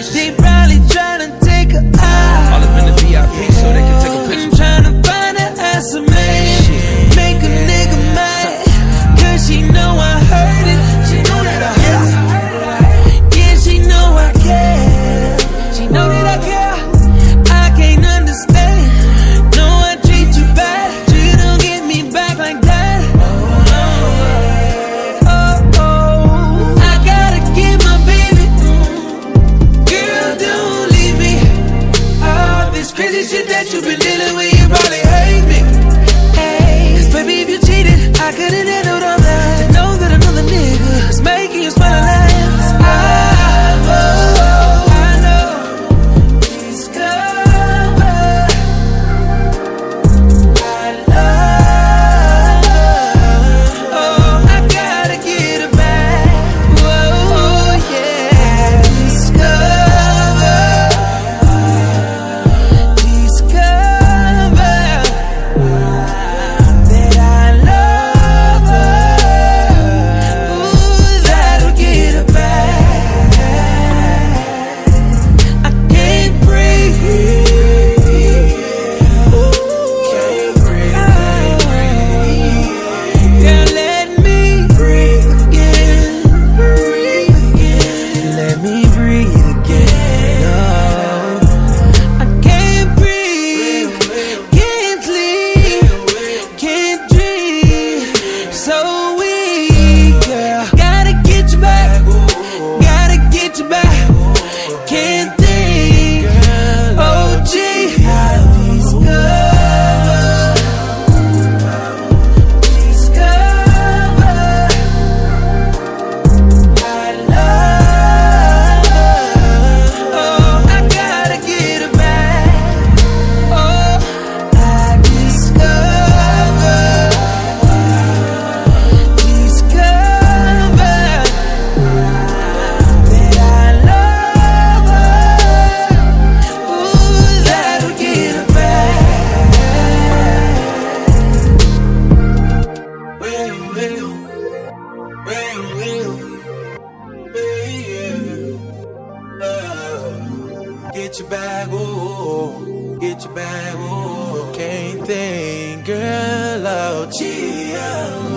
They probably tryna take her out. All up in the VIP so they can take a picture. I'm tryna find her ass a man, make a nigga mad, cause she know I heard it. She know that I heard it. Yeah, she know I care. She know that I care. I can't understand. No, I treat you bad. You don't get me back like that. I gotta get my baby. Girl, don't leave me. All this crazy shit that you've been dealing with, you probably hate me. Hey, 'cause baby, if you cheated, I couldn't handle all that. To know that another nigga is making you smile less. I know. Discover I love. Oh, I gotta get her back. Whoa, yeah. Discover that I love her. Ooh, that'll get her back. I can't breathe. Can't breathe. Girl, let me breathe again. Let me breathe again. Oh, I can't breathe. Can't sleep. Can't dream. So weak, girl. Gotta get you back. Gotta get you back. Can't think. Oh, gee. I discover I love her. Oh, I gotta get her back. Oh, I discover that I love her. Ooh, that'll get her back. Get your bag, oh, get your bag, oh. Can't think, girl, oh, gee,